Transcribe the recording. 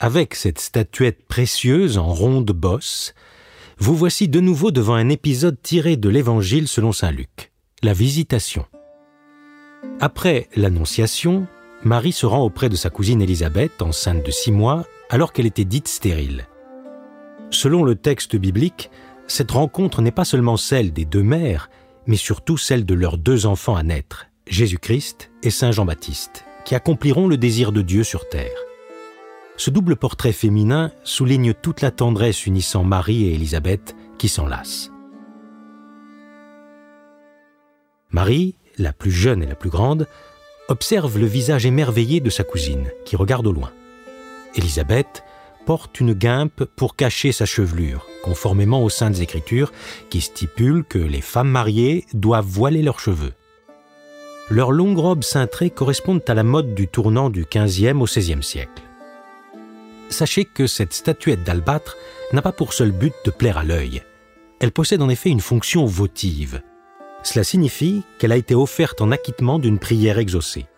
Avec cette statuette précieuse en ronde bosse, vous voici de nouveau devant un épisode tiré de l'Évangile selon saint Luc, la Visitation. Après l'Annonciation, Marie se rend auprès de sa cousine Élisabeth, enceinte de 6 mois, alors qu'elle était dite stérile. Selon le texte biblique, cette rencontre n'est pas seulement celle des 2 mères, mais surtout celle de leurs 2 enfants à naître, Jésus-Christ et saint Jean-Baptiste, qui accompliront le désir de Dieu sur terre. Ce double portrait féminin souligne toute la tendresse unissant Marie et Élisabeth qui s'enlacent. Marie, la plus jeune et la plus grande, observe le visage émerveillé de sa cousine, qui regarde au loin. Élisabeth porte une guimpe pour cacher sa chevelure, conformément aux Saintes Écritures qui stipulent que les femmes mariées doivent voiler leurs cheveux. Leurs longues robes cintrées correspondent à la mode du tournant du XVe au XVIe siècle. Sachez que cette statuette d'albâtre n'a pas pour seul but de plaire à l'œil. Elle possède en effet une fonction votive. Cela signifie qu'elle a été offerte en acquittement d'une prière exaucée.